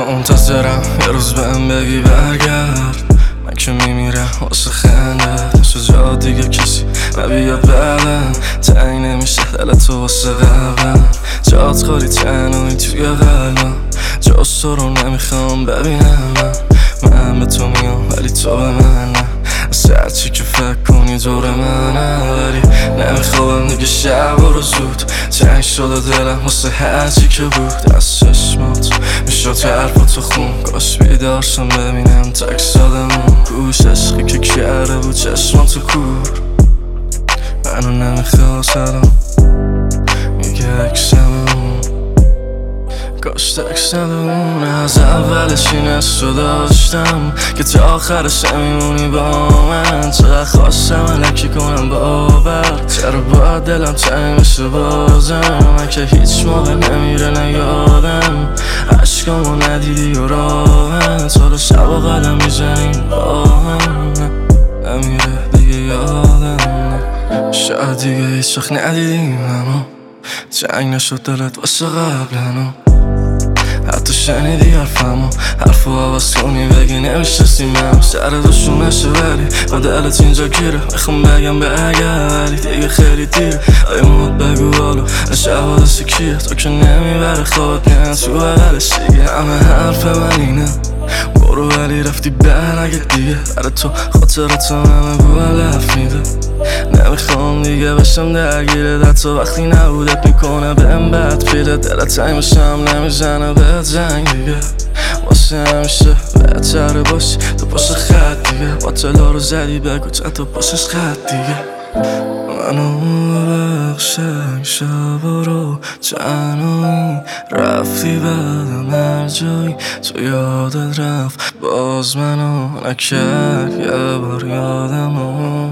منتظرم یه روز بهم بگی برگرد. من که میمیرم واسه خنده، نشه جا دیگه کسی نبیاد بعدم. تعیین نمیشه دلتو واسه قلبم، جات خالی تنهایی توی قلبم. جاست تو رو نمیخوام ببینم، من به تو میام ولی تو به من نه. از هرچی که فکر کنی دور منم، ولی نمیخوام دیگه شب و روز زود. تنگ شده دلم واسه هرچی که بود. از چشمات میشد حرفاتو خون، کاش بیدار شم ببینم تک سادمون. گوش عشقی که کرده بود چشماتو کور، منو نمیخواست الان میگه اکسمون. کاش تکس ندون از اولش این حسو داشتم که تا آخرش نمیمونی با من. چقدر خواستم الکی کنم باور، چرا باید دلم تنگ بشه بازم. من که هیچ موقع نمیره نیادم، عشقامو ندیدی و راحت حالا شب و قدم میزنیم با هم. نمیره دیگه یادم، شاید دیگه هیچ وقت ندیدیم همو. جنگ نشد دلت واسه قبلنو، حتی شنیدی حرفمو، حرفو عوض کنی بگی نمیشناسیم هم. سر دوشون نشه ولی با دلت اینجا گیره. میخوام بگم بگم ولی دیگه خیلی دیره. آیا مود بگو حالو شب دست کیه، تو که نمیبره خود نه تو بغلش دیگه. همه حرف من اینه برو ولی رفتی برنگه دیگه. برای تو خاطراتم همه بوم لف میده. نمیخوام دیگه بشم درگیره در تو، وقتی نبودت میکنه بهم بد پیره. دلت تنگ بشم نمیزنه به جنگ دیگه. واسه همیشه بهتره باشی تو پاس خط دیگه. با طلا رو زدی بگو چند تا پاسش خط دیگه. منو ببخشن شبا رو تنهایی رفتی بعدم هر جایی تو یادت رفت باز منو نکرد. یه بار یادمو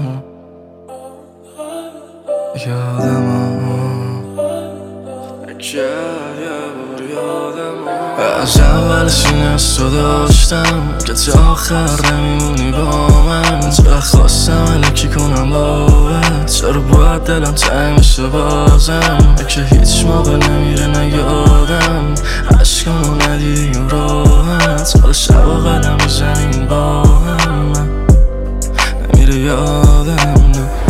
نکرد، یه بار یادمو. از اولش این حسو داشتم که تا آخر نمیمونی با من. چرا خواستم الکی کنم باور، چرا باید دلم تنگ بشه بازم. که هیچ موقع نمیره نیادم، عشقامو ندیدی و راحت حالا شب و قدم میزنیم با هم. نمیره یادم نه.